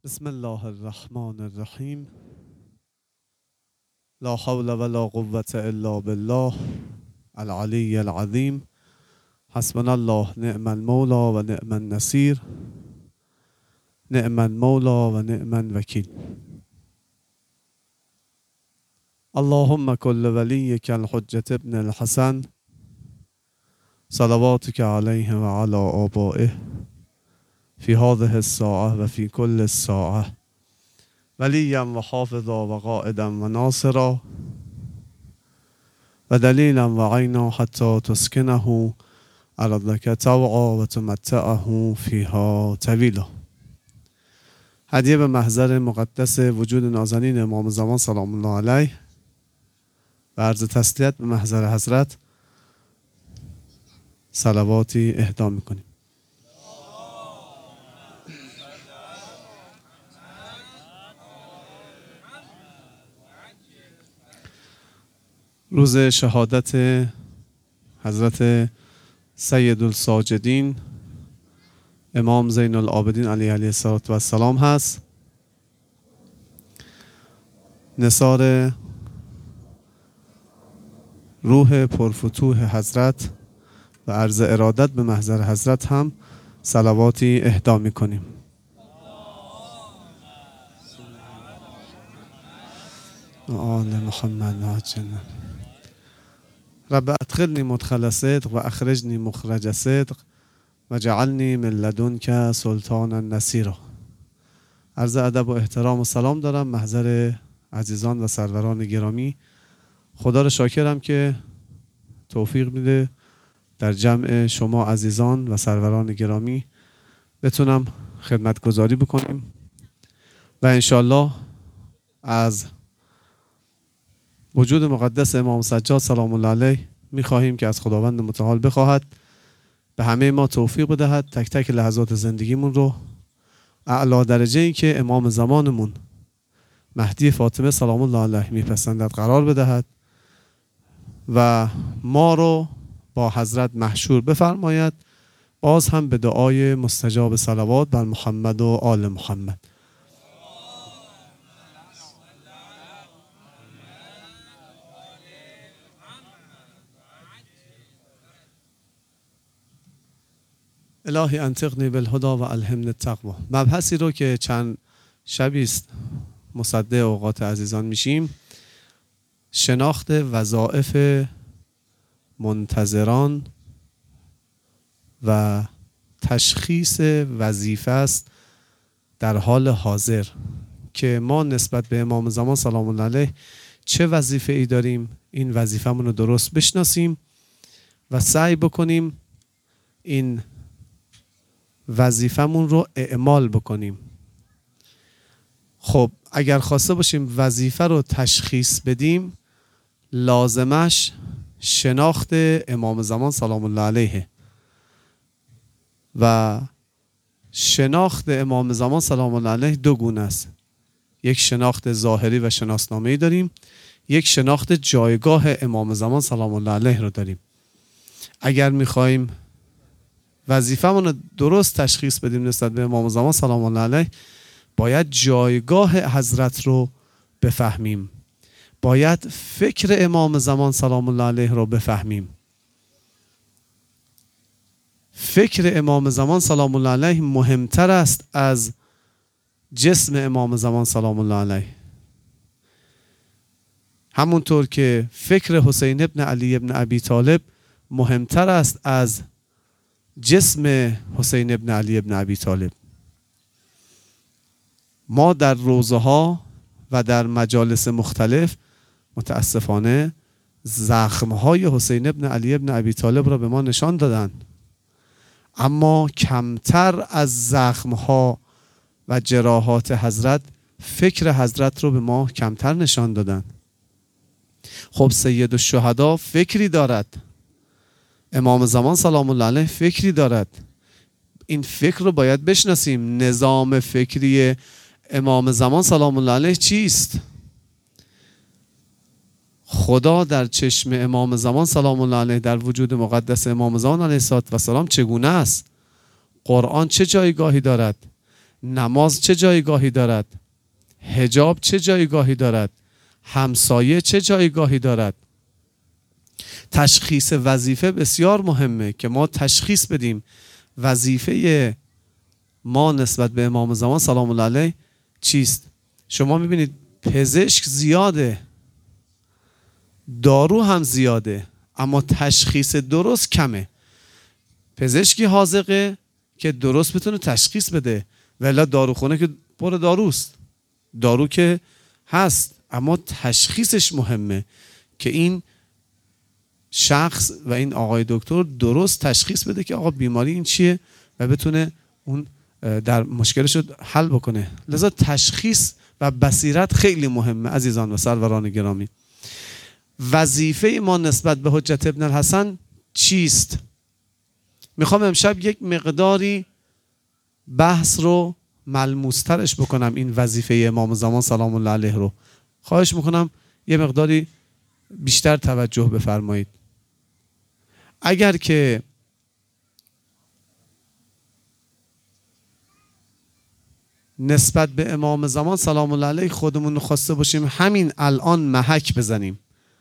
بسم الله الرحمن الرحیم. لا حول ولا قوة الا بالله العلی العظیم. حسبنا الله نعم المولى و نعم النصیر، نعم المولى و نعم الوکیل. اللهم كل وليك الحجة ابن الحسن صلواتك عليه وعلى آبائه في هذه الساعة وفي كل الساعة وليا وحافظا وقائدا وناصرا ودليلا وعينا حتى تسكنه أرضك طوعا وتمتعه فيها طويلا. هدیه به محضر مقدس وجود نازنین امام زمان سلام الله علیه و عرض تسلیت به محضر حضرت صلواتی اهدا میکنیم. روز شهادت حضرت سید الساجدین امام زین العابدین علیه السلام هست. نثار روح پرفتوح حضرت و عرض ارادت به محضر حضرت هم صلواتی اهدا میکنیم. آل محمد عاجلا. رب ادخلنی مدخل صدق و اخرجنی مخرج صدق و جعلنی من لدنک سلطانا نصیرا. عرض ادب و احترام و سلام دارم محضر عزیزان و سروران گرامی. خدا رو شاکرم که توفیق میده در جمع شما عزیزان و سروران گرامی بتونم خدمتگزاری بکنیم و انشالله از وجود مقدس امام سجاد سلام الله علیه میخواهیم که از خداوند متعال بخواهد به همه ما توفیق بدهد تک تک لحظات زندگیمون رو اعلی درجه ای که امام زمانمون مهدی فاطمه سلام الله علیه میپسندد قرار بدهد و ما رو با حضرت محشور بفرماید. باز هم به دعای مستجاب صلوات بر محمد و آل محمد. الهی انطقنی بالهدی و الهمنی التقوی. مبحثی رو که چند شبی است مصدع اوقات عزیزان میشیم، شناخت وظایف منتظران و تشخیص وظیفه است در حال حاضر که ما نسبت به امام زمان سلام الله علیه چه وظیفه ای داریم، این وظیفه‌مون رو درست بشناسیم و سعی بکنیم این وظیفه‌مون رو اعمال بکنیم. خب اگر خواسته باشیم وظیفه رو تشخیص بدیم، لازمش شناخت امام زمان سلام الله علیه و شناخت امام زمان سلام الله علیه دو گونه است. یک شناخت ظاهری و شناسنامه‌ای داریم، یک شناخت جایگاه امام زمان سلام الله علیه رو داریم. اگر می‌خوایم وظیفه‌مون رو درست تشخیص بدیم نسبت به امام زمان سلام الله علیه، باید جایگاه حضرت رو بفهمیم، باید فکر امام زمان سلام الله علیه رو بفهمیم. فکر امام زمان سلام الله علیه مهمتر است از جسم امام زمان سلام الله علیه. همونطور که فکر حسین ابن علی ابن ابی طالب مهمتر است از جسم حسین ابن علی ابن ابی طالب. ما در روضه ها و در مجالس مختلف متاسفانه زخمهای حسین ابن علی ابن ابی طالب را به ما نشان دادن، اما کمتر از زخمها و جراحات حضرت فکر حضرت رو به ما کمتر نشان دادن. خب سید الشهدا فکری دارد، امام زمان سلام الله علیه فکری دارد. این فکر رو باید بشناسیم. نظام فکری امام زمان سلام الله علیه چیست؟ خدا در چشم امام زمان سلام الله علیه در وجود مقدس امام زمان علیه السلام چگونه است؟ قرآن چه جایگاهی دارد؟ نماز چه جایگاهی دارد؟ حجاب چه جایگاهی دارد؟ همسایه چه جایگاهی دارد؟ تشخیص وظیفه بسیار مهمه که ما تشخیص بدیم وظیفه ما نسبت به امام زمان سلام الله علیه چیست. شما میبینید پزشک زیاده، دارو هم زیاده، اما تشخیص درست کمه. پزشکی حاذقه که درست بتونه تشخیص بده، ولی داروخونه که پر داروست، دارو که هست اما تشخیصش مهمه که این شخص و این آقای دکتر درست تشخیص بده که آقا بیماری این چیه و بتونه اون در مشکلش رو حل بکنه. لذا تشخیص و بصیرت خیلی مهمه عزیزان و سروران گرامی. وظیفه ما نسبت به حجت ابن الحسن چیست؟ میخوام امشب یک مقداری بحث رو ملموسترش بکنم. این وظیفه امام زمان سلام الله علیه رو خواهش میکنم یه مقداری بیشتر توجه بفرمایید. اگر که نسبت به امام زمان سلام الله علیه خودمون خواسته باشیم همین الان محک بزنیم،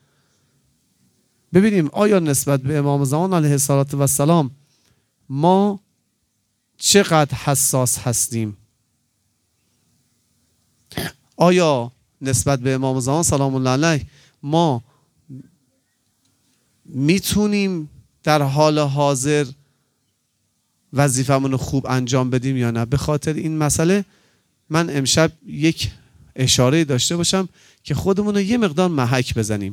ببینیم آیا نسبت به امام زمان علیه السلام ما چقدر حساس هستیم. آیا نسبت به امام زمان سلام الله علیه ما میتونیم در حال حاضر وظیفمون رو خوب انجام بدیم یا نه؟ به خاطر این مسئله من امشب یک اشاره داشته باشم که خودمون رو یه مقدار محک بزنیم.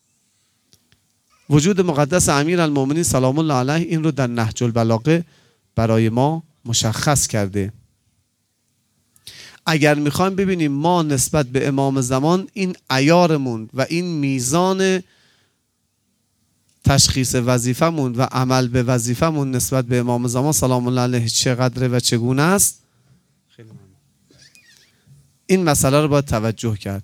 وجود مقدس امیرالمومنین سلام الله علیه این رو در نهج البلاغه برای ما مشخص کرده. اگر میخوایم ببینیم ما نسبت به امام زمان این عیارمون و این میزان تشخیص وظیفمون و عمل به وظیفمون نسبت به امام زمان سلام الله علیه چقدره و چگونه است، این مسئله رو باید توجه کرد.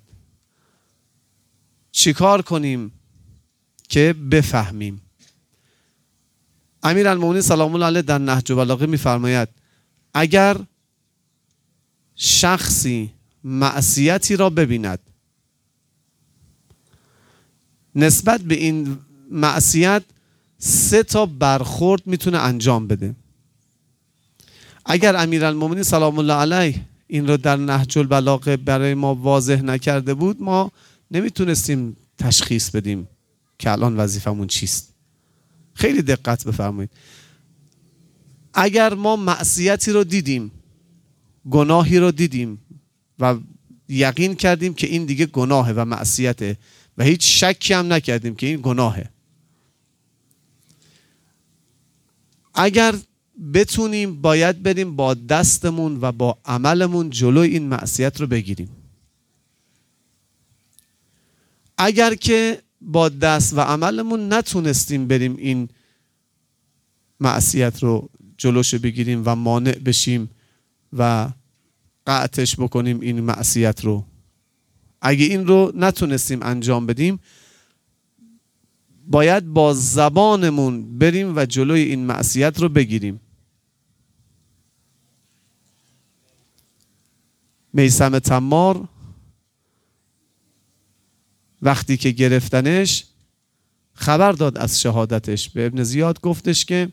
چیکار کنیم که بفهمیم؟ امیرالمومنین سلام الله علیه در نهج البلاغه میفرماید اگر شخصی معصیتی را ببیند، نسبت به این معصیت 3 برخورد میتونه انجام بده. اگر امیرالمومنین سلام الله علیه این رو در نهج البلاغه برای ما واضح نکرده بود ما نمیتونستیم تشخیص بدیم که الان وظیفمون چیست. خیلی دقت بفرمایید. اگر ما معصیتی رو دیدیم، گناهی رو دیدیم و یقین کردیم که این دیگه گناهه و معصیته و هیچ شکی هم نکردیم که این گناهه، اگر بتونیم باید بریم با دستمون و با عملمون جلوی این معصیت رو بگیریم. اگر که با دست و عملمون نتونستیم بریم این معصیت رو جلوش بگیریم و مانع بشیم و قطعش بکنیم این معصیت رو، اگه این رو نتونستیم انجام بدیم باید با زبانمون بریم و جلوی این معصیت رو بگیریم. میثم تمار وقتی که گرفتنش خبر داد از شهادتش، به ابن زیاد گفتش که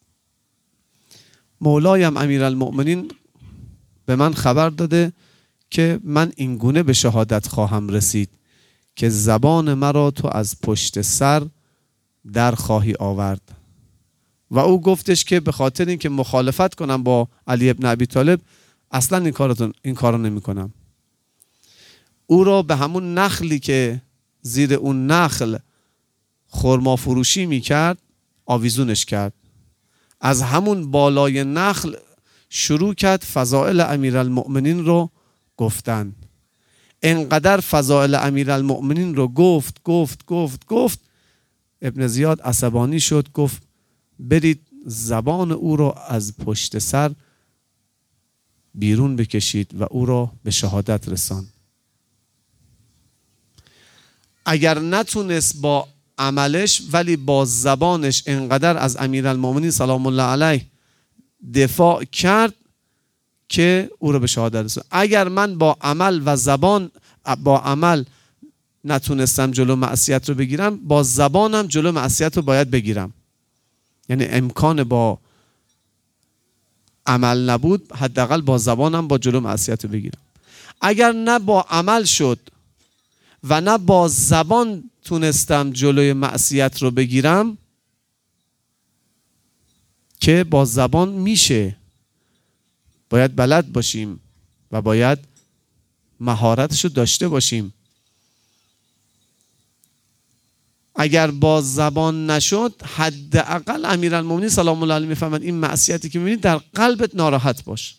مولایم امیرالمؤمنین به من خبر داده که من این گونه به شهادت خواهم رسید که زبان مرا تو از پشت سر در خواهی آورد. و او گفتش که به خاطر اینکه مخالفت کنم با علی ابن ابی طالب اصلا این کارو نمی کنم. او را به همون نخلی که زیر اون نخل خرما فروشی می کرد آویزونش کرد. از همون بالای نخل شروع کرد فضائل امیرالمؤمنین رو گفتن. انقدر فضائل امیرالمؤمنین رو گفت ابن زیاد عصبانی شد، گفت برید زبان او رو از پشت سر بیرون بکشید و او رو به شهادت رسان. اگر نتونست با عملش ولی با زبانش انقدر از امیرالمؤمنین سلام الله علیه دفاع کرد که او رو به شهادت رسونه. اگر من با عمل و زبان، با عمل نتونستم جلو معصیت رو بگیرم، با زبانم جلو معصیت رو باید بگیرم. یعنی امکان با عمل نبود، حداقل با زبانم با جلو معصیت رو بگیرم. اگر نه با عمل شد و نه با زبان تونستم جلوی معصیت رو بگیرم، که با زبان میشه، باید بلد باشیم و باید مهارتشو داشته باشیم. اگر با زبان نشد، حداقل امیرالمومنین سلام الله علیه میفهمند این معصیتی که میبینید در قلبت ناراحت باش،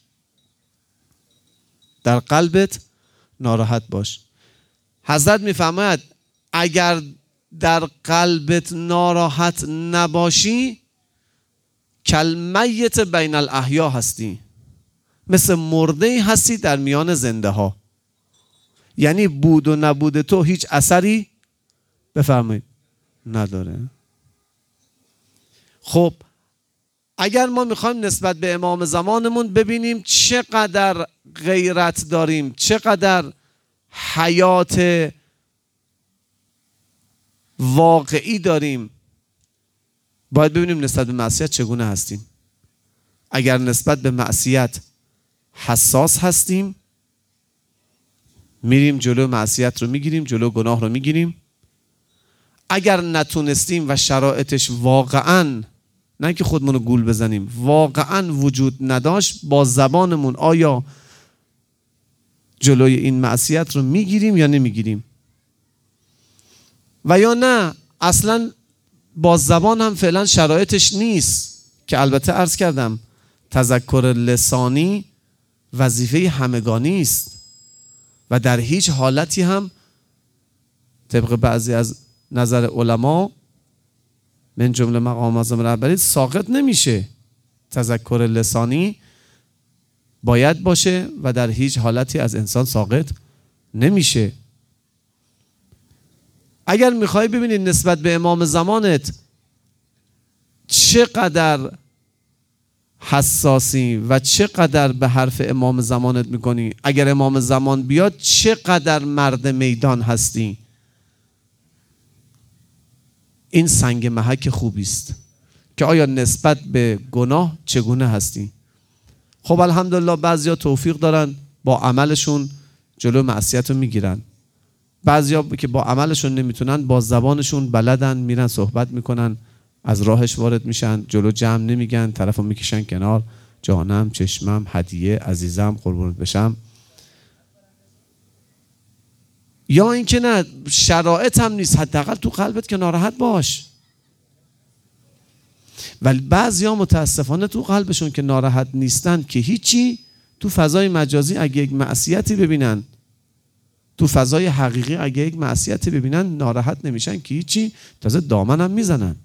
در قلبت ناراحت باش. حضرت میفرماید اگر در قلبت ناراحت نباشی، کالمیت بین الاحیا هستی، مثل مرده هستی در میان زنده ها. یعنی بود و نبود تو هیچ اثری بفرمایید نداره. خب اگر ما میخوایم نسبت به امام زمانمون ببینیم چقدر غیرت داریم، چقدر حیات واقعی داریم، باید ببینیم نسبت به معصیت چگونه هستیم. اگر نسبت به معصیت حساس هستیم، میریم جلو معصیت رو میگیریم، جلو گناه رو میگیریم. اگر نتونستیم و شرایطش واقعاً، نه که خودمون رو گول بزنیم، واقعاً وجود نداشت، با زبانمون آیا جلوی این معصیت رو میگیریم یا نمیگیریم؟ و یا نه اصلاً با زبان هم فعلا شرایطش نیست، که البته عرض کردم تذکر لسانی وظیفه همگانی است و در هیچ حالتی هم طبق بعضی از نظر علما من جمله مقام اعظم رهبری ساقط نمیشه. تذکر لسانی باید باشه و در هیچ حالتی از انسان ساقط نمیشه. اگر میخوای ببینید نسبت به امام زمانت چقدر حساسی و چقدر به حرف امام زمانت میکنی، اگر امام زمان بیاد چقدر مرد میدان هستی، این سنگ محک خوبی است که آیا نسبت به گناه چگونه هستی. خب الحمدلله بعضیا توفیق دارن با عملشون جلو معصیت رو میگیرن، بعضیا که با عملشون نمیتونن با زبانشون بلدن، میرن صحبت میکنن، از راهش وارد میشن، جلو جمع نمیگن، طرفو میکشن کنار، جانم، چشمم، هدیه، عزیزم، قربونت بشم. یا اینکه نه شرایط هم نیست، حداقل تو قلبت که ناراحت باش. ولی بعضیا متاسفانه تو قلبشون که ناراحت نیستن که هیچی، تو فضای مجازی اگه یک معصیتی ببینن، تو فضای حقیقی اگه یک معصیتی ببینن ناراحت نمیشن که هیچی، تازه دامن هم میزنن.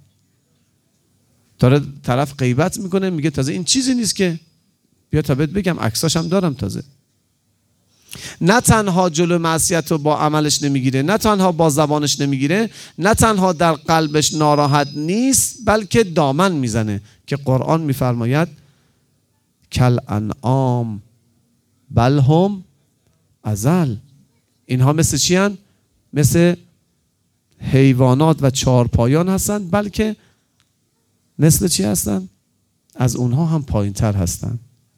طرف غیبت میکنه میگه تازه این چیزی نیست که بیا تا بهت بگم، عکساش هم دارم تازه. نه تنها جلو معصیت رو با عملش نمیگیره، نه تنها با زبانش نمیگیره، نه تنها در قلبش ناراحت نیست، بلکه دامن میزنه که قرآن میفرماید کل انعام بل هم اضل. اینها مثل چی هستند؟ مثل حیوانات و چهارپایان هستند، بلکه مثل چی هستند؟ از اونها هم پایین تر هستند.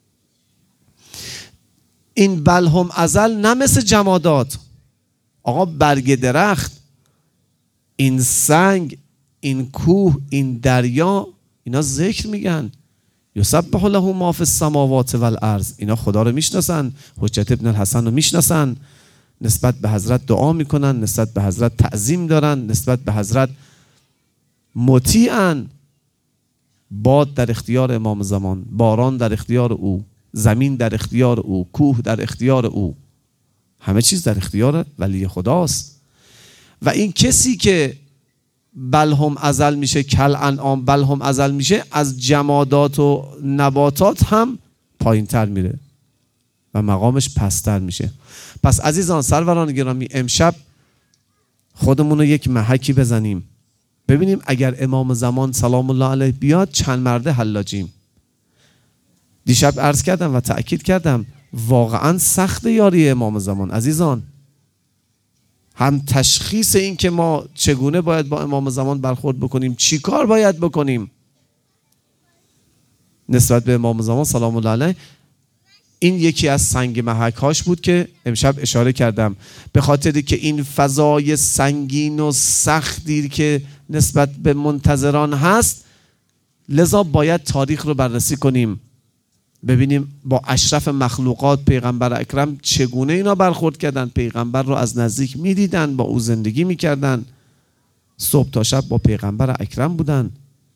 این بل هم اضل نه مثل جمادات. آقا برگ درخت، این سنگ، این کوه، این دریا، اینا ذکر میگن. یسبح له ما فی السماوات والارض. اینا خدا رو میشناسن، حجت ابن الحسن رو میشناسن، نسبت به حضرت دعا میکنن، نسبت به حضرت تعظیم دارن، نسبت به حضرت مطیعن. باد در اختیار امام زمان، باران در اختیار او، زمین در اختیار او، کوه در اختیار او، همه چیز در اختیار ولی خداست. و این کسی که بل هم اضل میشه، کل انعام بل هم اضل میشه، از جمادات و نباتات هم پایین تر میره و مقامش پستر میشه. پس عزیزان سروران گرامی، امشب خودمون رو یک محکی بزنیم، ببینیم اگر امام زمان سلام الله علیه بیاد چند مرده حلاجیم. دیشب عرض کردم و تأکید کردم واقعا سخت یاری امام زمان عزیزان. هم تشخیص این که ما چگونه باید با امام زمان برخورد بکنیم، چی کار باید بکنیم نسبت به امام زمان سلام الله علیه، این یکی از سنگ محک هاش بود که امشب اشاره کردم. به خاطری که این فضای سنگین و سختی که نسبت به منتظران هست، لذا باید تاریخ رو بررسی کنیم، ببینیم با اشرف مخلوقات پیغمبر اکرم چگونه اینا برخورد کردن. پیغمبر رو از نزدیک میدیدن، با او زندگی میکردن، صبح تا شب با پیغمبر اکرم بودن.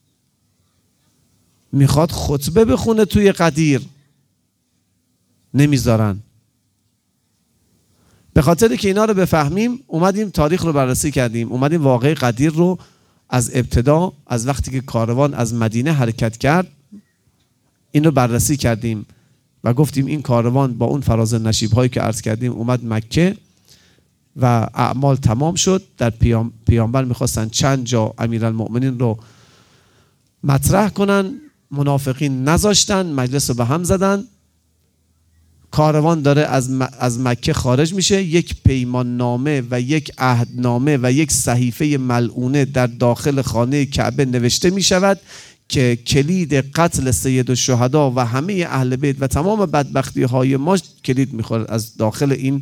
میخواد خطبه بخونه توی قدیر، نمیذارن. به خاطر که اینا رو بفهمیم اومدیم تاریخ رو بررسی کردیم، اومدیم واقعه قدیر رو از ابتدا، از وقتی که کاروان از مدینه حرکت کرد این رو بررسی کردیم و گفتیم این کاروان با اون فراز نشیب هایی که عرض کردیم اومد مکه و اعمال تمام شد. در پیامبر میخواستن چند جا امیرالمؤمنین رو مطرح کنن، منافقین نذاشتن، مجلس رو به هم زدن. کاروان داره از مکه خارج میشه، یک پیمان نامه و یک عهدنامه و یک صحیفه ملعونه در داخل خانه کعبه نوشته میشود که کلید قتل سید الشهدا و همه اهل بیت و تمام بدبختی های ما کلید میخوره از داخل این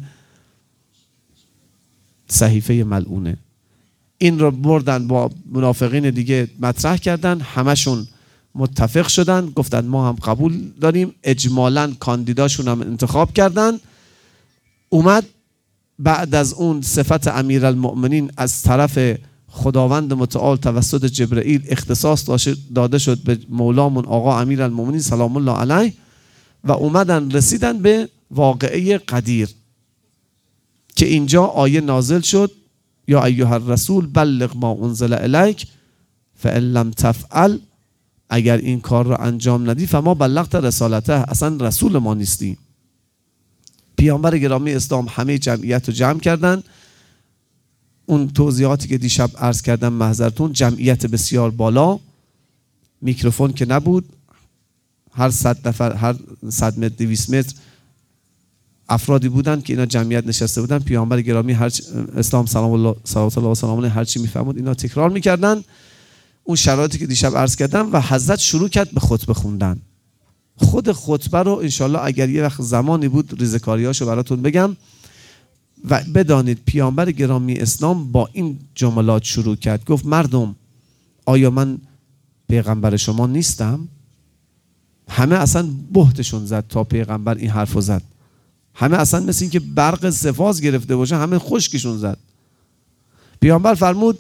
صحیفه ملعونه. این رو بردن با منافقین دیگه مطرح کردن، همشون متفق شدن، گفتن ما هم قبول داریم، اجمالاً کاندیداشون هم انتخاب کردن. اومد بعد از اون صفت امیرالمؤمنین از طرف خداوند متعال توسط جبرئیل اختصاص داده شد به مولامون آقا امیرالمؤمنین سلام الله علیه و اومدن رسیدن به واقعه قدیر که اینجا آیه نازل شد یا ایها الرسول بلغ ما انزل الیک فان لم تفعل، اگر این کار رو انجام ندی فما بلغت رسالته، اصلا رسول ما نیستی. پیامبر گرامی اسلام همه جمعیت رو جمع کردن. اون توضیحاتی که دیشب عرض کردم محضرتون، جمعیت بسیار بالا، میکروفون که نبود، هر 100 نفر هر 100 متر 200 متر افرادی بودن که اینا جمعیت نشسته بودن. پیامبر گرامی هر اسلام سلام الله صلوات الله و سلام علیه هر چی میفهمود اینا تکرار میکردن، اون شرایطی که دیشب عرض کردم. و حضرت شروع کرد به خطبه خوندن. خود خطبه رو انشالله اگر یه وقت زمانی بود ریزکاریاشو براتون بگم. و بدانید پیامبر گرامی اسلام با این جملات شروع کرد، گفت مردم آیا من پیغمبر شما نیستم؟ همه اصلا بهتشون زد تا پیغمبر این حرفو زد. همه اصلا مثل این که برق سفاز گرفته باشه، همه خشکشون زد. پیامبر فرمود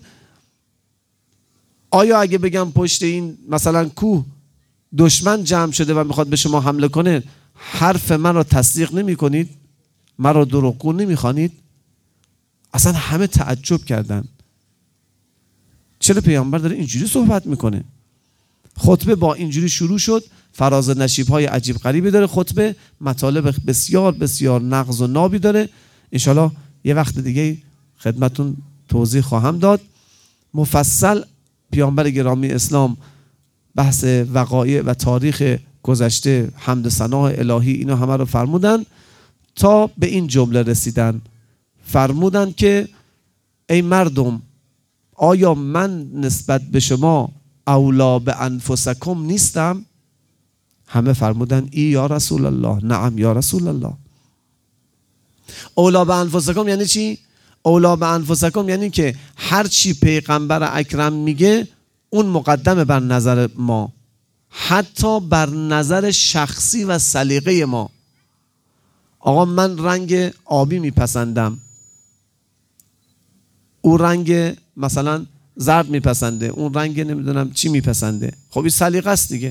آیا اگه بگم پشت این مثلا کوه دشمن جمع شده و میخواد به شما حمله کنه، حرف من را تصدیق نمی کنید؟ من را دروغگو نمی خوانید؟ اصلا همه تعجب کردن، چرا پیامبر داره اینجوری صحبت میکنه؟ خطبه با اینجوری شروع شد. فراز نشیب های عجیب غریبی داره خطبه، مطالب بسیار بسیار نغز و نابی داره. انشالله یه وقت دیگه خدمتون توضیح خواهم داد مفصل. پیامبر گرامی اسلام بحث وقایع و تاریخ گذشته، حمد و ثنا الهی، اینا همه رو فرمودن تا به این جمله رسیدن. فرمودن که ای مردم آیا من نسبت به شما اولا به انفسکم نیستم؟ همه فرمودن ای یا رسول الله، نعم یا رسول الله. اولا به انفسکم یعنی چی؟ اولا به انفسکم یعنی که هر چی پیغمبر اکرم میگه اون مقدمه بر نظر ما، حتی بر نظر شخصی و سلیقه ما. آقا من رنگ آبی میپسندم، اون رنگ مثلا زرد میپسنده، اون رنگ نمیدونم چی میپسنده. خب این سلیقه است دیگه.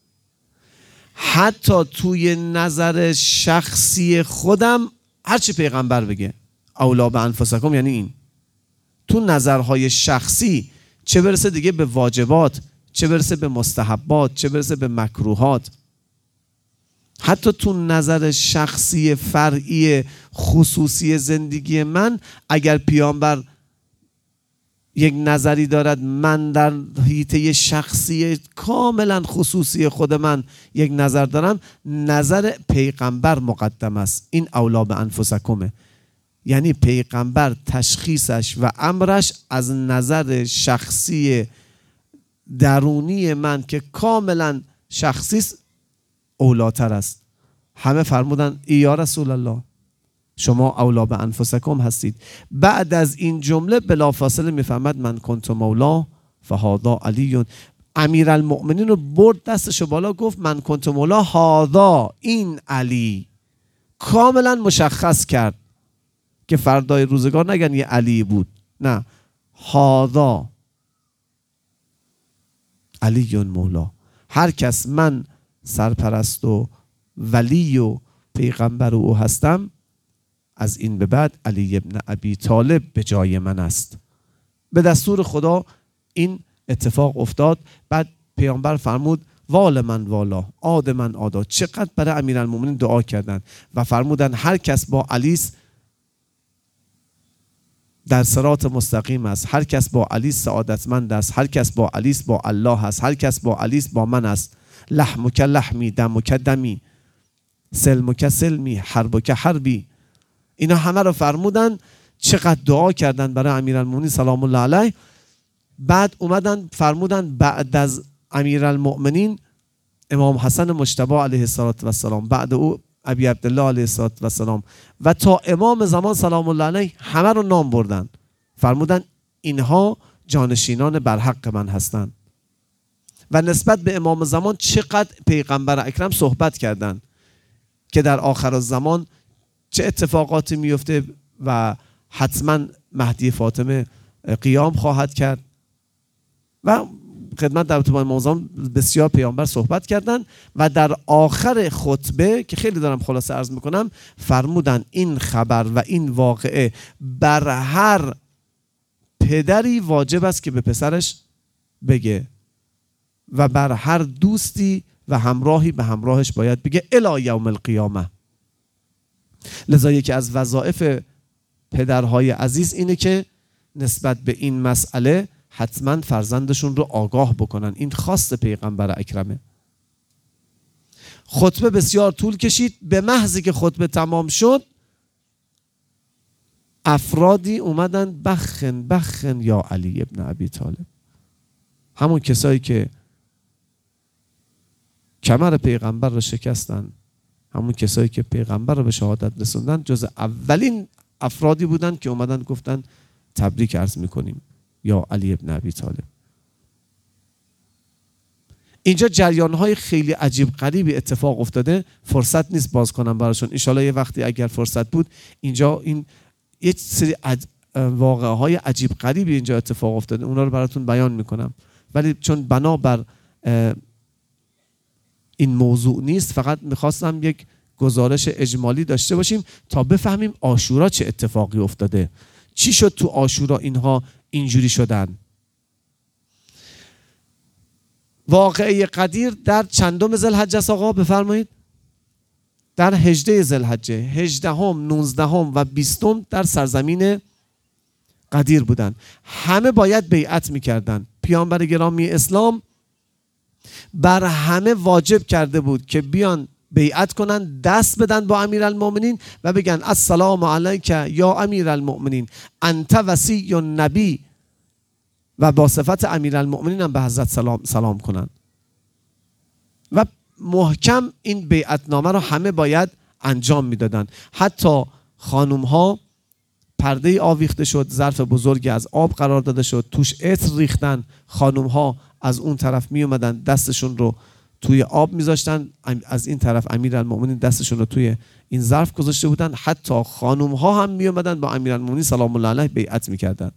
حتی توی نظر شخصی خودم هرچی پیغمبر بگه اولا به انفسکم یعنی این. تو نظرهای شخصی چه برسه دیگه به واجبات، چه برسه به مستحبات، چه برسه به مکروهات. حتی تو نظر شخصی فرعی خصوصی زندگی من اگر پیامبر یک نظری دارد، من در حیطه شخصی کاملا خصوصی خود من یک نظر دارم، نظر پیغمبر مقدم است. این اولا به انفسکمه، یعنی پیغمبر تشخیصش و امرش از نظر شخصی درونی من که کاملا شخصی اولاتر است. همه فرمودن ای یا رسول الله، شما اولا به انفسکم هستید. بعد از این جمله بلافاصله میفهمد من کنت مولا فهادا علی. امیرالمؤمنین رو برد دستشو بالا، گفت من کنت مولا هادا، این علی. کاملا مشخص کرد که فردای روزگار نگن یه علی بود، نه، هادا علی مولا. هر کس من سرپرست و ولی و پیغمبر او هستم، از این به بعد علی ابن ابی طالب به جای من است. به دستور خدا این اتفاق افتاد. بعد پیامبر فرمود وال من والا، عاد من عادا. چقدر برای امیرالمومنین دعا کردند و فرمودن هر کس با علی در صراط مستقیم است، هر کس با علی سعادتمند است، هر کس با علی با الله است، هر کس با علی با من است. لحمک لحمی، دمک دمی، سلمک سلمی، حربک حربی. اینا همه رو فرمودن. چقدر دعا کردن برای امیرالمومنین سلام الله علیه. بعد اومدن فرمودن بعد از امیرالمؤمنین امام حسن مجتبی علیه السلام، بعد او ابی عبدالله علیه السلام و تا امام زمان سلام الله علیه همه رو نام بردن. فرمودن اینها جانشینان برحق من هستند. و نسبت به امام زمان چقدر پیغمبر اکرم صحبت کردند که در آخر الزمان چه اتفاقاتی میفته و حتما مهدی فاطمه قیام خواهد کرد و خدمت در اتباع امام زمان بسیار پیامبر صحبت کردند. و در آخر خطبه که خیلی دارم خلاصه عرض میکنم، فرمودن این خبر و این واقعه بر هر پدری واجب است که به پسرش بگه و بر هر دوستی و همراهی به همراهش باید بگه الی یوم القیامه. لذا یکی از وظایف پدرهای عزیز اینه که نسبت به این مسئله حتما فرزندشون رو آگاه بکنن. این خواست پیغمبر اکرمه. خطبه بسیار طول کشید. به محضی که خطبه تمام شد افرادی اومدن بخن بخن یا علی ابن ابی طالب. همون کسایی که کمر پیغمبر رو شکستن، همون کسایی که پیغمبر رو به شهادت رسوندن، جز اولین افرادی بودن که اومدن گفتن تبریک عرض میکنیم یا علی ابن ابی طالب. اینجا جریان‌های خیلی عجیب غریبی اتفاق افتاده. فرصت نیست باز کنم براشون. ان شاءالله یه وقتی اگر فرصت بود اینجا این یه سری واقعه‌های عجیب غریبی اینجا اتفاق افتاده، اونا رو براتون بیان میکنم. ولی چون بنابر این موضوع نیست، فقط میخواستم یک گزارش اجمالی داشته باشیم تا بفهمیم عاشورا چه اتفاقی افتاده، چی شد تو عاشورا اینها اینجوری شدن. واقعه قدیر در چندم ذوالحجه است آقا بفرمایید؟ در 18 ذوالحجه، 18 19 و 20 در سرزمین قدیر بودن. همه باید بیعت میکردن. پیامبر گرامی اسلام بر همه واجب کرده بود که بیان بیعت کنن، دست بدن با امیرالمؤمنین و بگن السلام علیک یا امیرالمؤمنین انت وصی النبی و با صفت امیرالمؤمنین هم به حضرت سلام کنن و محکم این بیعتنامه رو همه باید انجام میدادن. حتی خانوم ها پرده آویخته شد، ظرف بزرگی از آب قرار داده شد، توش عطر ریختن. خانوم ها از اون طرف می اومدن دستشون رو توی آب میذاشتن، از این طرف امیرالمؤمنین دستشون رو توی این ظرف گذاشته بودن. حتی خانوم ها هم می اومدن با امیرالمؤمنین سلام الله علیه بیعت میکردن.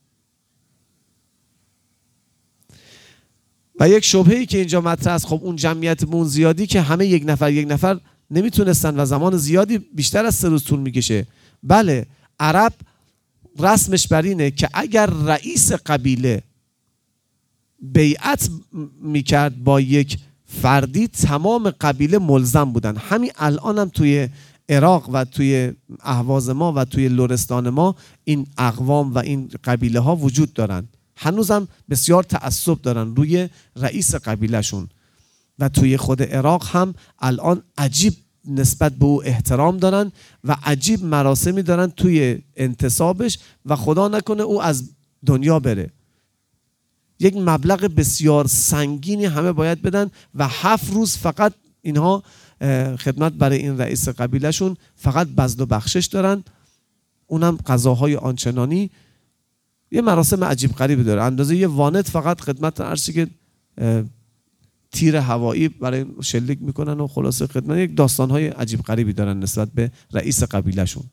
و یک شبهه‌ای که اینجا مطرح است، خب اون جمعیت زیادی که همه یک نفر نمیتونستن و زمان زیادی بیشتر از 3 روز طول میکشه. بله، عرب رسمش بر اینه که اگر رئیس قبیله بیعت میکرد با یک فردی، تمام قبیله ملزم بودن. همین الان هم توی عراق و توی اهواز ما و توی لرستان ما این اقوام و این قبیله ها وجود دارن. هنوزم بسیار تعصب دارن روی رئیس قبیلهشون و توی خود عراق هم الان عجیب نسبت به او احترام دارن و عجیب مراسمی دارن توی انتصابش و خدا نکنه او از دنیا بره. یک مبلغ بسیار سنگینی همه باید بدن و 7 روز فقط اینها خدمت برای این رئیس قبیلهشون فقط بذل و بخشش دارن، اونم غذاهای آنچنانی. یه مراسم عجیب غریبی داره، اندازه یه وانت فقط خدمت عرضی که تیر هوایی برای شلیک میکنن و خلاصه خدمت یک داستانهای عجیب غریبی دارن نسبت به رئیس قبیلهشون.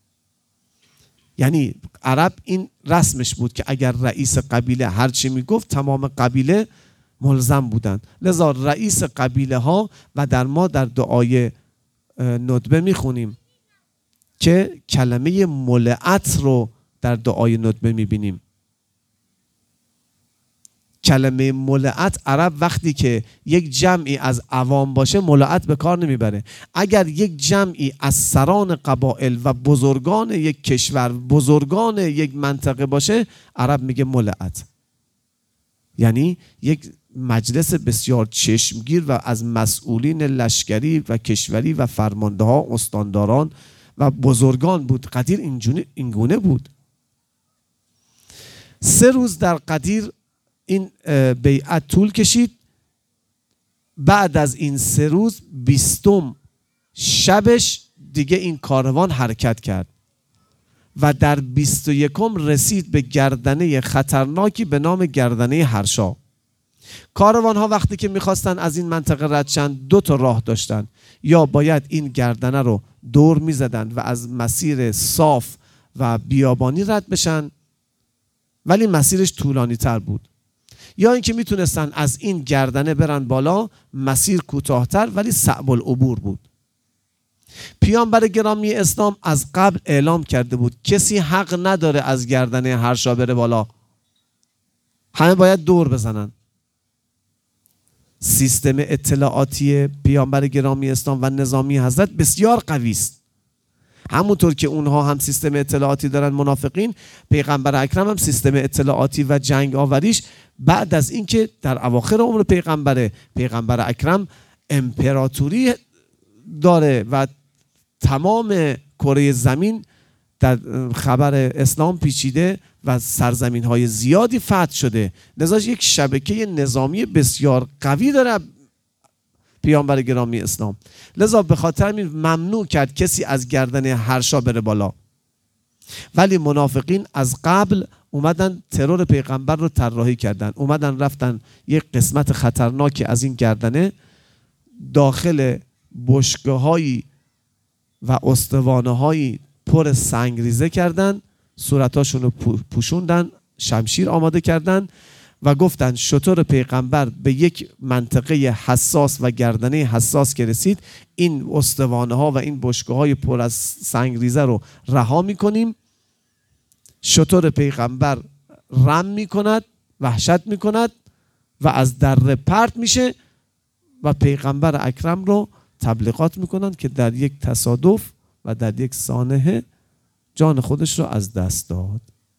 یعنی عرب این رسمش بود که اگر رئیس قبیله هر چی میگفت تمام قبیله ملزم بودن. لذا رئیس قبیله ها و در ما در دعای ندبه میخونیم که کلمه ملعت رو در دعای ندبه میبینیم. کلمه ملعت عرب وقتی که یک جمعی از عوام باشه ملعت به کار نمیبره. اگر یک جمعی از سران قبائل و بزرگان یک کشور، بزرگان یک منطقه باشه، عرب میگه ملعت. یعنی یک مجلس بسیار چشمگیر و از مسئولین لشکری و کشوری و فرمانده ها، استانداران و بزرگان بود. قدیر اینگونه بود. 3 روز در قدیر این بیعت طول کشید. بعد از این 3 روز 20م شبش دیگه این کاروان حرکت کرد و در 21م رسید به گردنه خطرناکی به نام گردنه هرشا. کاروان ها وقتی که میخواستن از این منطقه رد شن 2 تا راه داشتن، یا باید این گردنه رو دور میزدن و از مسیر صاف و بیابانی رد بشن ولی مسیرش طولانی تر بود، یا اینکه میتونستن از این گردنه برن بالا، مسیر کوتاه‌تر ولی صعب العبور بود. پیامبر گرامی اسلام از قبل اعلام کرده بود کسی حق نداره از گردنه هرشا بره بالا، همه باید دور بزنن. سیستم اطلاعاتی پیامبر گرامی اسلام و نظامی حضرت بسیار قوی است. همونطور که اونها هم سیستم اطلاعاتی دارن منافقین، پیغمبر اکرم هم سیستم اطلاعاتی و جنگ آوریش بعد از اینکه در اواخر عمر پیغمبر اکرم امپراتوری داره و تمام کره زمین در خبر اسلام پیچیده و سرزمین های زیادی فتح شده، لذا یک شبکه نظامی بسیار قوی داره پیامبر گرامی اسلام. لذا به خاطر همین ممنوع کرد کسی از گردن هرشا بره بالا. ولی منافقین از قبل اومدن ترور پیغمبر رو طراحی کردن، اومدن رفتن یک قسمت خطرناکی از این گردنه داخل بشکه‌هایی و استوانه‌هایی پر سنگریزه کردن، صورتاشون رو پوشوندن، شمشیر آماده کردن و گفتن شتر پیغمبر به یک منطقه حساس و گردنه حساس که رسید، این استوانه ها و این بشکه های پر از سنگریزه رو رها میکنیم. شتر پیغمبر رم میکند، وحشت میکند و از دره پرت میشه و پیغمبر اکرم رو تبلیغات میکنند که در یک تصادف و در یک سانحه جان خودش رو از دست داد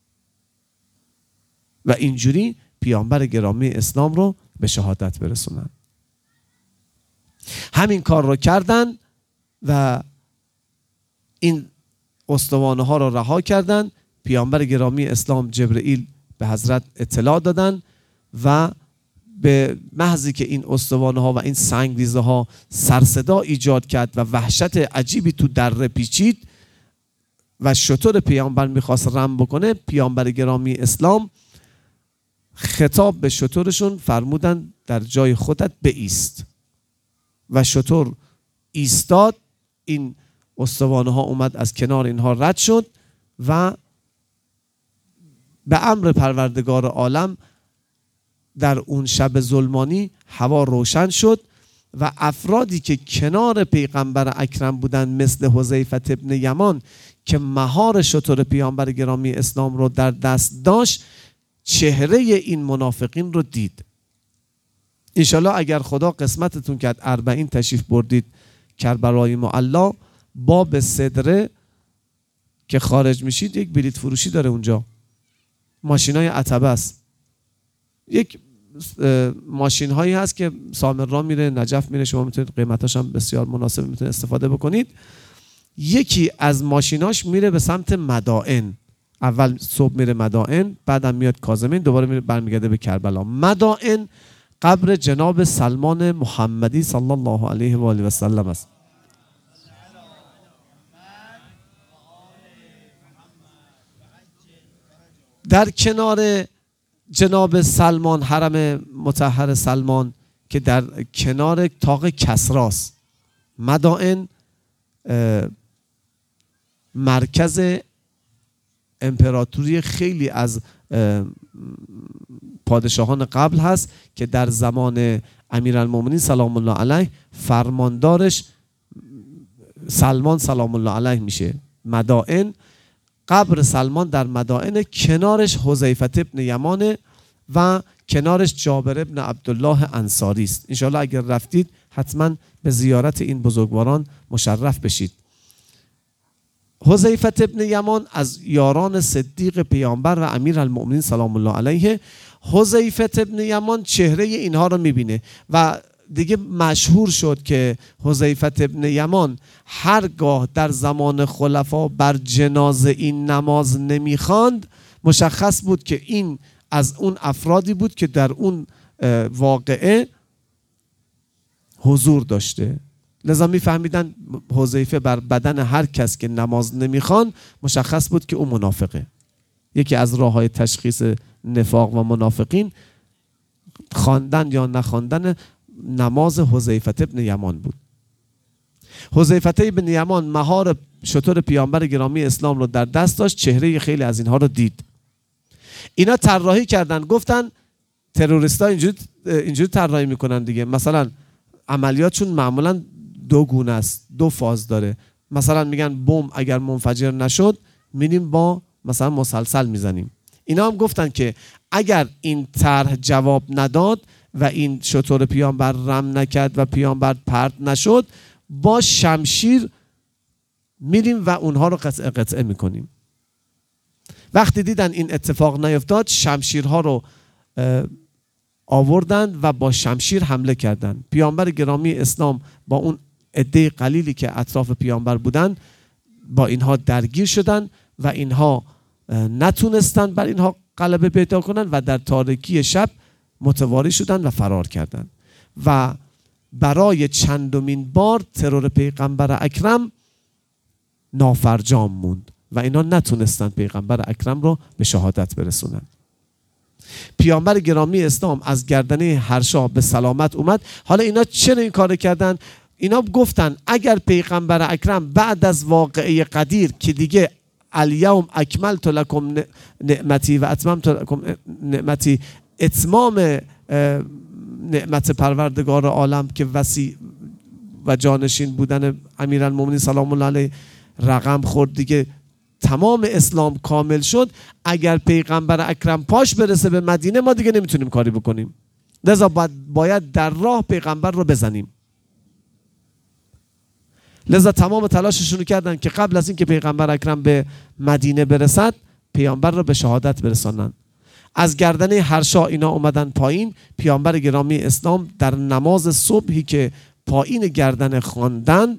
و اینجوری پیامبر گرامی اسلام رو به شهادت برسونن. همین کار رو کردن و این استوانه ها رو رها کردن. پیامبر گرامی اسلام جبرئیل به حضرت اطلاع دادن و به محضی که این استوانه ها و این سنگریزه ها سرصدا ایجاد کرد و وحشت عجیبی تو دره پیچید و شتر پیامبر میخواست رم بکنه، پیامبر گرامی اسلام خطاب به شترشون فرمودن در جای خودت بایست و شتر ایستاد. این استوانه ها اومد از کنار اینها رد شد و به امر پروردگار عالم در اون شب ظلمانی هوا روشن شد و افرادی که کنار پیغمبر اکرم بودند مثل حذیفه ابن یمان که مهار شتر پیامبر گرامی اسلام رو در دست داشت، چهره این منافقین رو دید. انشالله اگر خدا قسمتتون کرد 40 تشریف بردید کربلای معلا، باب صدره که خارج میشید یک بلیط فروشی داره اونجا، ماشینای عتبه است، یک ماشین هایی هست که سامرا میره، نجف میره، شما میتونید قیمتاش هم بسیار مناسب میتونید استفاده بکنید. یکی از ماشیناش میره به سمت مدائن، اول صبح میره مدائن، بعدم میاد کاظمین، دوباره میره برمیگرده به کربلا. مدائن قبر جناب سلمان محمدی صلی الله علیه و آله و سلم است. در کنار جناب سلمان، حرم مطهر سلمان که در کنار طاق کسراست. مدائن مرکز امپراتوری خیلی از پادشاهان قبل هست که در زمان امیرالمومنین سلام الله علیه فرماندارش سلمان سلام الله علیه میشه. مدائن، قبر سلمان در مدائن، کنارش حذیفه ابن یمان و کنارش جابر ابن عبدالله انصاری است. انشاءالله اگر رفتید حتما به زیارت این بزرگواران مشرف بشید. حذیفه ابن یمان از یاران صدیق پیامبر و امیرالمؤمنین سلام الله علیه. حذیفه ابن یمان چهره اینها رو میبینه و دیگه مشهور شد که حذیفه ابن یمان هرگاه در زمان خلفا بر جنازه این نماز نمیخواند، مشخص بود که این از اون افرادی بود که در اون واقعه حضور داشته. لذا میفهمیدن حذیفه بر بدن هر کس که نماز نمیخوان مشخص بود که اون منافقه. یکی از راه‌های تشخیص نفاق و منافقین خواندن یا نخواندن نماز حذیفه ابن یمان بود. حذیفه ابن یمان مهار شتر پیامبر گرامی اسلام رو در دست داشت، چهره خیلی از اینها رو دید. اینا طراحی کردن، گفتن تروریستا اینجوری طراحی میکنن دیگه. مثلا عملیاتشون معمولا دو گونه است، دو فاز داره. مثلا میگن بمب اگر منفجر نشد میریم با مثلا مسلسل میزنیم. اینا هم گفتن که اگر این طرح جواب نداد و این شتر پیامبر رم نکرد و پیامبر پرت نشد، با شمشیر میریم و اونها رو قطعه میکنیم. وقتی دیدن این اتفاق نیفتاد، شمشیرها رو آوردن و با شمشیر حمله کردن. پیامبر گرامی اسلام با اون عده قلیلی که اطراف پیامبر بودن با اینها درگیر شدن و اینها نتونستن بر اینها غلبه پیدا کنن و در تاریکی شب متواری شدن و فرار کردن و برای چندمین بار ترور پیغمبر اکرم نافرجام موند و اینا نتونستن پیغمبر اکرم رو به شهادت برسونن. پیامبر گرامی اسلام از گردنه هرشا به سلامت اومد. حالا اینا چرا این کار کردن؟ اینا گفتن اگر پیغمبر اکرم بعد از واقعه قدیر که دیگه الیوم اکملت لکم نعمتی و اتممت لکم نعمتی، اتمام نعمت پروردگار عالم که وسیع و جانشین بودن امیرالمومنین سلام الله علیه رقم خورد، دیگه تمام اسلام کامل شد. اگر پیغمبر اکرم پاش برسه به مدینه ما دیگه نمیتونیم کاری بکنیم، لذا باید در راه پیغمبر رو بزنیم. لذا تمام تلاششون کردن که قبل از این که پیغمبر اکرم به مدینه برسد پیامبر رو به شهادت برسانن. از گردنه هرشا اینا اومدن پایین. پیامبر گرامی اسلام در نماز صبحی که پایین گردن خواندن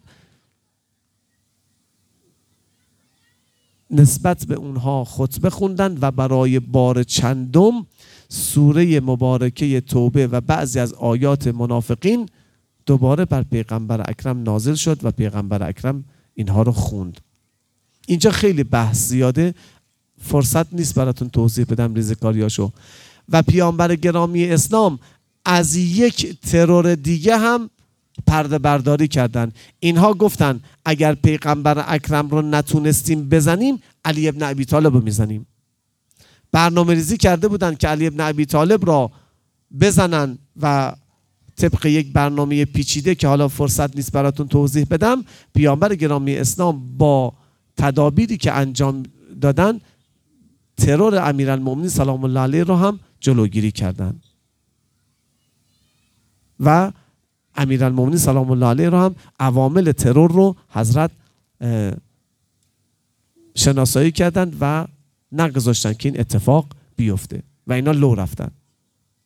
نسبت به اونها خطبه خوندن و برای بار چندم سوره مبارکه توبه و بعضی از آیات منافقین دوباره بر پیغمبر اکرم نازل شد و پیغمبر اکرم اینها رو خوند. اینجا خیلی بحث زیاده، فرصت نیست براتون توضیح بدم ریزکاریاشو. و پیامبر گرامی اسلام از یک ترور دیگه هم پرده برداری کردن. اینها گفتن اگر پیغمبر اکرم رو نتونستیم بزنیم علی ابن ابی طالب رو میزنیم. برنامه ریزی کرده بودن که علی ابن ابی طالب را بزنن و طبق یک برنامه پیچیده که حالا فرصت نیست براتون توضیح بدم، پیامبر گرامی اسلام با تدابیری که انجام دادن ترور امیرالمومنین سلام الله علیه رو هم جلوگیری کردن و امیرالمومنین سلام الله علیه رو هم عوامل ترور رو حضرت شناسایی کردن و نگذاشتن که این اتفاق بیفته و اینا لو رفتن.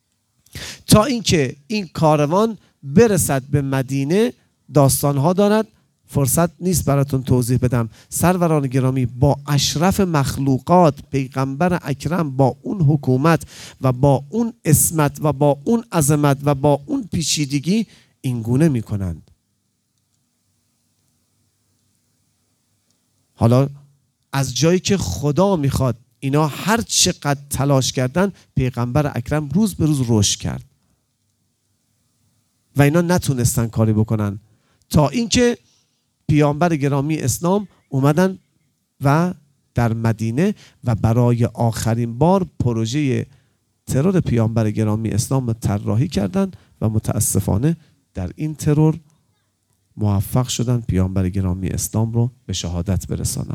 تا اینکه این کاروان برسد به مدینه. داستانها دارد، فرصت نیست براتون توضیح بدم. سروران گرامی، با اشرف مخلوقات پیغمبر اکرم با اون حکومت و با اون عصمت و با اون عظمت و با اون پیچیدگی اینگونه میکنند. حالا از جایی که خدا میخواد اینا هر چقدر تلاش کردن، پیغمبر اکرم روز به روز رشد کرد و اینا نتونستن کاری بکنن تا اینکه پیامبر گرامی اسلام اومدن و در مدینه و برای آخرین بار پروژه ترور پیامبر گرامی اسلام رو طراحی کردن و متاسفانه در این ترور موفق شدن پیامبر گرامی اسلام رو به شهادت برسانن.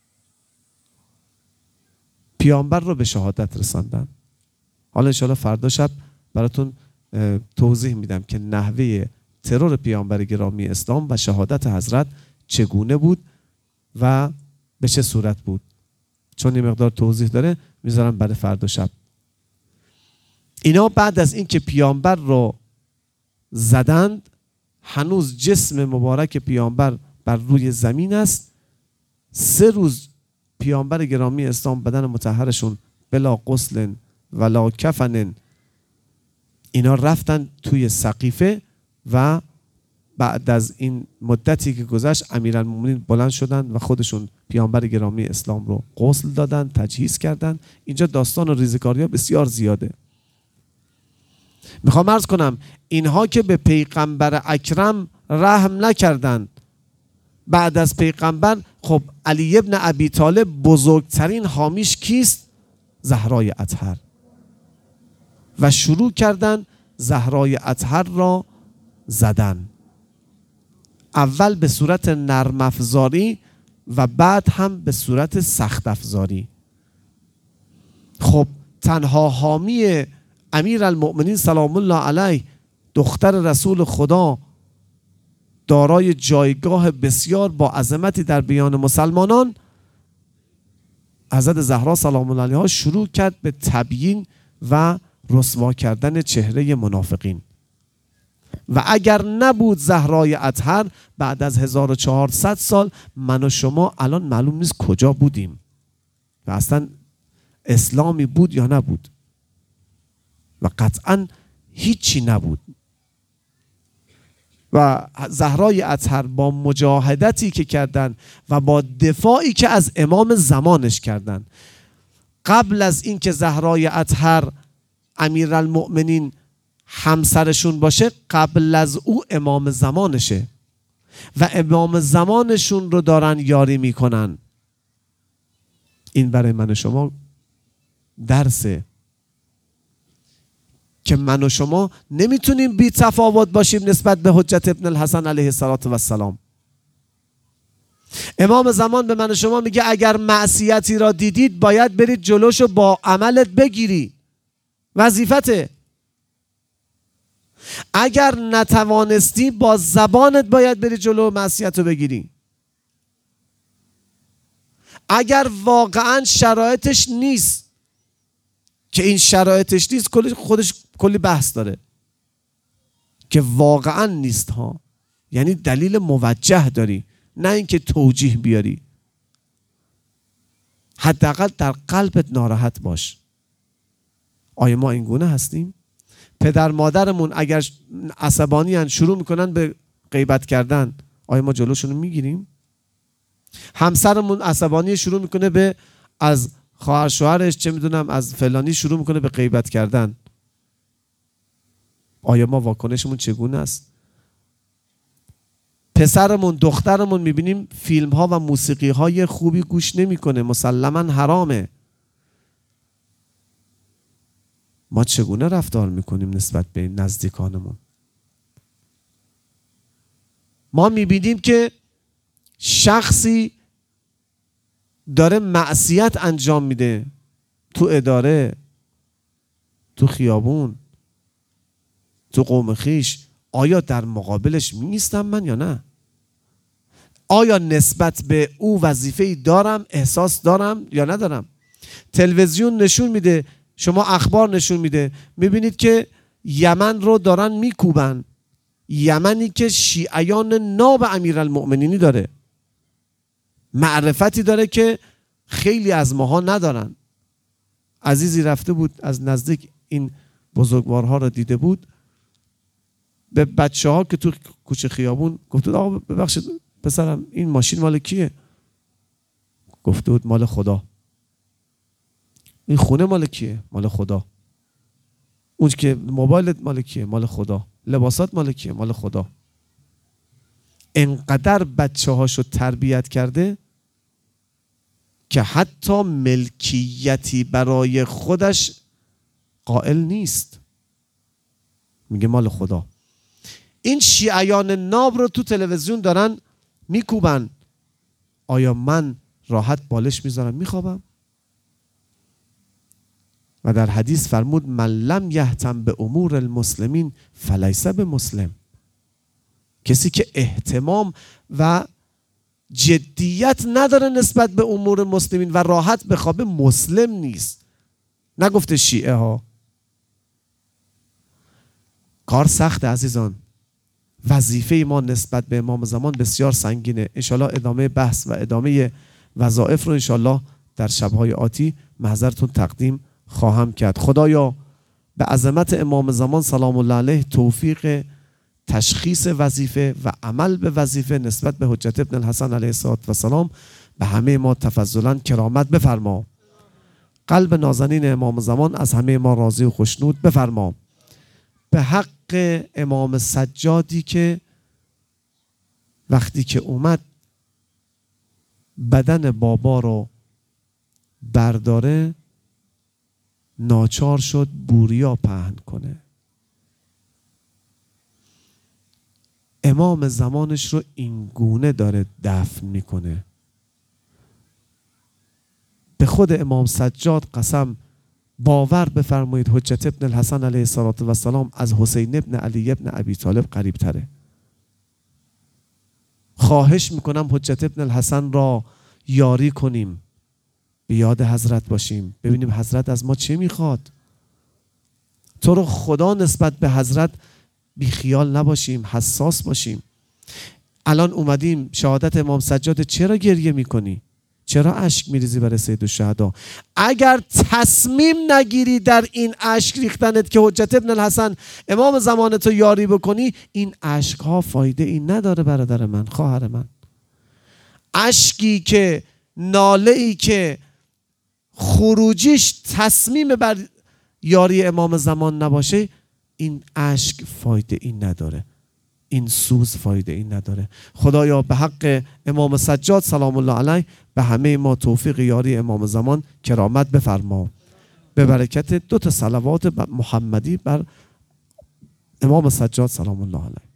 پیامبر رو به شهادت رساندن. حالا انشاءالله فردا شب براتون توضیح میدم که نحوه ترور پیامبر گرامی اسلام و شهادت حضرت چگونه بود و به چه صورت بود، چون این مقدار توضیح داره میذارم برای فردا شب. اینا بعد از اینکه پیامبر رو زدند، هنوز جسم مبارک پیامبر بر روی زمین است. 3 روز پیامبر گرامی اسلام بدن مطهرشون بلا غسل ولا کفن اینا رفتن توی سقیفه و بعد از این مدتی که گذشت امیرالمومنین بلند شدن و خودشون پیامبر گرامی اسلام رو غسل دادن، تجهیز کردن. اینجا داستان و ریزکاری ها بسیار زیاده. میخوام عرض کنم اینها که به پیغمبر اکرم رحم نکردن بعد از پیغمبر، خب علی ابن ابی طالب بزرگترین حامیش کیست؟ زهرای اطهر. و شروع کردن زهرای اطهر را زدن، اول به صورت نرم افزاری و بعد هم به صورت سخت افزاری. خب تنها حامی امیرالمؤمنین سلام الله علیه، دختر رسول خدا، دارای جایگاه بسیار با عظمتی در بیان مسلمانان، حضرت زهرا سلام الله علیها شروع کرد به تبیین و رسوا کردن چهره منافقین. و اگر نبود زهرای اطهر، بعد از 1400 سال من و شما الان معلوم نیست کجا بودیم و اصلا اسلامی بود یا نبود و قطعا هیچی نبود. و زهرای اطهر با مجاهدتی که کردن و با دفاعی که از امام زمانش کردن، قبل از اینکه زهرای اطهر امیرالمؤمنین همسرشون باشه، قبل از او امام زمانشه و امام زمانشون رو دارن یاری میکنن. این برای من و شما درسه که من و شما نمیتونیم بی تفاوت باشیم نسبت به حجت ابن الحسن علیه السلام. امام زمان به من و شما میگه اگر معصیتی را دیدید باید برید جلوشو با عملت بگیری، وظیفته. اگر نتوانستی با زبانت باید بری جلو معصیت رو بگیری. اگر واقعا شرایطش نیست، که این شرایطش نیست خودش کلی بحث داره که واقعا نیست ها، یعنی دلیل موجه داری، نه اینکه توجیه بیاری. حداقل در قلبت ناراحت باش. آیا ما این گونه هستیم؟ پدر مادرمون اگر عصبانی هن شروع میکنن به غیبت کردن، آیا ما جلوشون رو میگیریم؟ همسرمون عصبانی شروع میکنه به از خواهر شوهرش چه میدونم از فلانی شروع میکنه به غیبت کردن، آیا ما واکنشمون چگونه است؟ پسرمون دخترمون میبینیم فیلم ها و موسیقی های خوبی گوش نمیکنه، مسلما حرامه، ما چگونه رفتار میکنیم نسبت به نزدیکانمون؟ ما میبینیم که شخصی داره معصیت انجام میده تو اداره، تو خیابون، تو قوم خیش، آیا در مقابلش میستم من یا نه؟ آیا نسبت به او وظیفه‌ای دارم، احساس دارم یا ندارم؟ تلویزیون نشون میده، شما اخبار نشون میده، میبینید که یمن رو دارن میکوبن، یمنی که شیعیان ناب امیرالمؤمنینی داره، معرفتی داره که خیلی از ماها ندارن. عزیزی رفته بود از نزدیک این بزرگوارها رو دیده بود، به بچه ها که تو کوچه خیابون گفته آقا ببخشید پسرم این ماشین مال کیه؟ گفته بود مال خدا. این خونه مال کیه؟ مال خدا. اون که موبایلت مال کیه؟ مال خدا. لباسات مال کیه؟ مال خدا. انقدر بچه هاشو تربیت کرده که حتی ملکیتی برای خودش قائل نیست، میگه مال خدا. این شیعیان ناب رو تو تلویزیون دارن میکوبن. آیا من راحت بالش میذارم میخوابم؟ و در حدیث فرمود من لم یهتم به امور المسلمین فلیس بمسلم. کسی که اهتمام و جدیت نداره نسبت به امور مسلمین و راحت بخوابه مسلم نیست. نگفته شیعه ها. کار سخت عزیزان. وظیفه ما نسبت به امام زمان بسیار سنگینه. انشالله ادامه بحث و ادامه وظایف رو انشالله در شبهای آتی محضرتون تقدیم خواهم کرد. خدایا به عظمت امام زمان سلام الله علیه توفیق تشخیص وظیفه و عمل به وظیفه نسبت به حجت ابن الحسن علیه السلام به همه ما تفضلا کرامت بفرما. قلب نازنین امام زمان از همه ما راضی و خوشنود بفرما. به حق امام سجادی که وقتی که اومد بدن بابا رو برداره ناچار شد بوریا پهن کنه. امام زمانش رو این گونه داره دفن میکنه. به خود امام سجاد قسم باور بفرمایید حجت ابن الحسن علیه السلام از حسین ابن علی ابن ابی طالب قریب تره. خواهش میکنم حجت ابن الحسن را یاری کنیم، به یاد حضرت باشیم، ببینیم حضرت از ما چه میخواد. تو رو خدا نسبت به حضرت بیخیال نباشیم، حساس باشیم. الان اومدیم شهادت امام سجاد، چرا گریه میکنی؟ چرا اشک میریزی برای سید الشهدا؟ اگر تصمیم نگیری در این اشک ریختنت که حجت ابن الحسن امام زمانت رو یاری بکنی، این اشک ها فایده این نداره برادر من، خواهر من. اشکی که ناله ای که خروجیش تصمیم بر یاری امام زمان نباشه، این اشک فایده این نداره، این سوز فایده این نداره. خدایا به حق امام سجاد سلام الله علیه به همه ما توفیق یاری امام زمان کرامت بفرما. به برکت 2 صلوات محمدی بر امام سجاد سلام الله علیه.